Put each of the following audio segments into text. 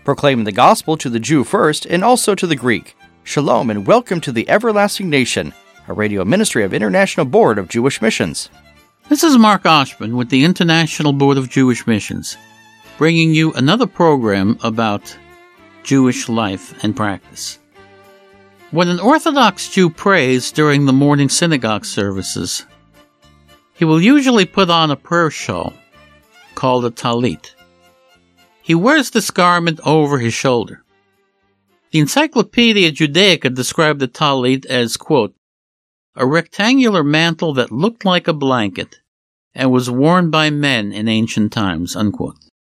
proclaiming the gospel to the Jew first and also to the Greek. Shalom and welcome to the Everlasting Nation, a radio ministry of International Board of Jewish Missions. This is Mark Oshman with the International Board of Jewish Missions, bringing you another program about Jewish life and practice. When an Orthodox Jew prays during the morning synagogue services, he will usually put on a prayer shawl called a talit. He wears this garment over his shoulder. The Encyclopedia Judaica described the talit as, quote, a rectangular mantle that looked like a blanket and was worn by men in ancient times, unquote.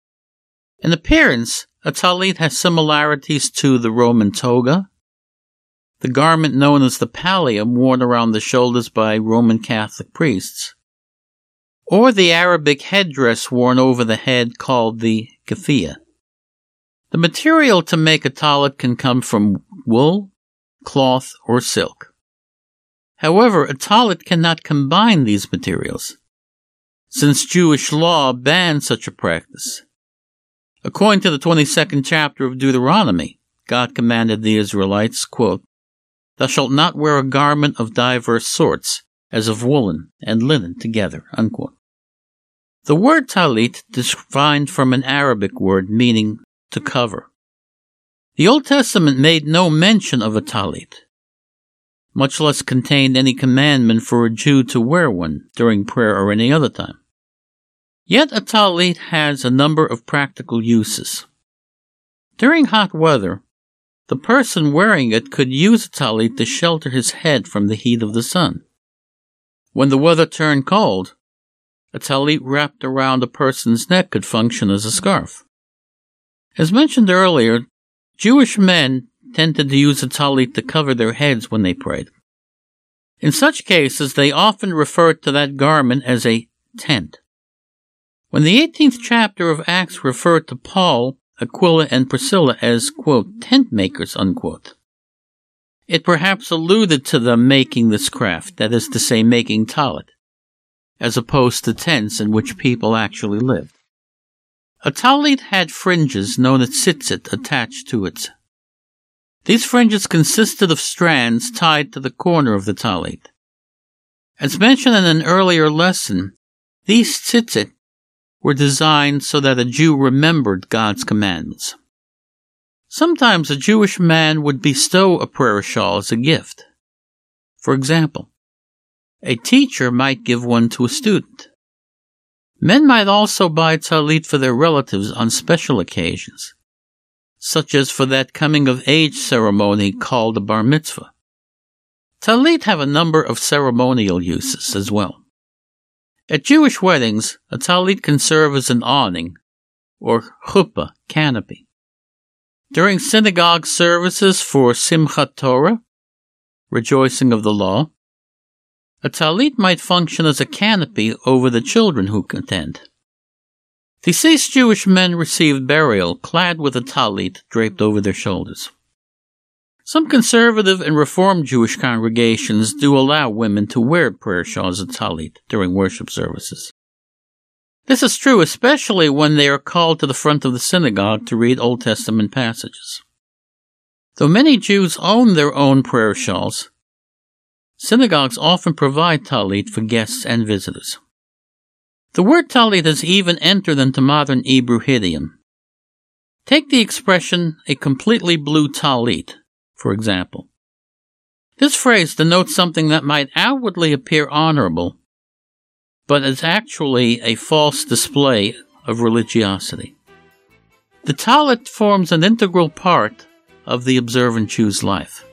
In appearance, a talit has similarities to the Roman toga, the garment known as the pallium worn around the shoulders by Roman Catholic priests, or the Arabic headdress worn over the head called the keffiyeh. The material to make a talit can come from wool, cloth, or silk. However, a talit cannot combine these materials, since Jewish law bans such a practice. According to the 22nd chapter of Deuteronomy, God commanded the Israelites, quote, thou shalt not wear a garment of diverse sorts, as of woolen and linen together, unquote. The word talit is defined from an Arabic word meaning to cover. The Old Testament made no mention of a talit, much less contained any commandment for a Jew to wear one during prayer or any other time. Yet a talit has a number of practical uses. During hot weather, the person wearing it could use a talit to shelter his head from the heat of the sun. When the weather turned cold, a talit wrapped around a person's neck could function as a scarf. As mentioned earlier, Jewish men tended to use a talit to cover their heads when they prayed. In such cases, they often referred to that garment as a tent. When the 18th chapter of Acts referred to Paul, Aquila, and Priscilla as, quote, tent makers, unquote, it perhaps alluded to them making this craft, that is to say, making talit, as opposed to tents in which people actually lived. A talit had fringes known as tzitzit attached to it. These fringes consisted of strands tied to the corner of the talit. As mentioned in an earlier lesson, these tzitzit were designed so that a Jew remembered God's commandments. Sometimes a Jewish man would bestow a prayer shawl as a gift. For example, a teacher might give one to a student. Men might also buy talit for their relatives on special occasions, such as for that coming-of-age ceremony called a bar mitzvah. Talit have a number of ceremonial uses as well. At Jewish weddings, a talit can serve as an awning, or chuppah, canopy. During synagogue services for Simchat Torah, rejoicing of the law, a talit might function as a canopy over the children who attend. Deceased Jewish men received burial clad with a talit draped over their shoulders. Some conservative and Reformed Jewish congregations do allow women to wear prayer shawls and talit during worship services. This is true especially when they are called to the front of the synagogue to read Old Testament passages. Though many Jews own their own prayer shawls, synagogues often provide talit for guests and visitors. The word talit has even entered into modern Hebrew idiom. Take the expression, a completely blue talit, for example. This phrase denotes something that might outwardly appear honorable, but is actually a false display of religiosity. The talit forms an integral part of the observant Jew's life.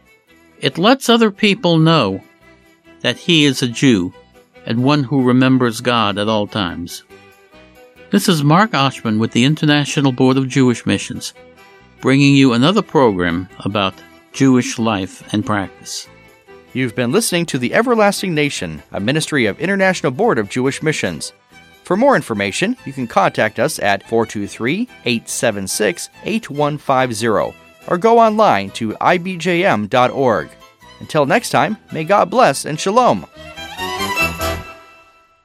It lets other people know that he is a Jew and one who remembers God at all times. This is Mark Oshman with the International Board of Jewish Missions, bringing you another program about Jewish life and practice. You've been listening to The Everlasting Nation, a ministry of International Board of Jewish Missions. For more information, you can contact us at 423-876-8150 or go online to ibjm.org. Until next time, may God bless and shalom.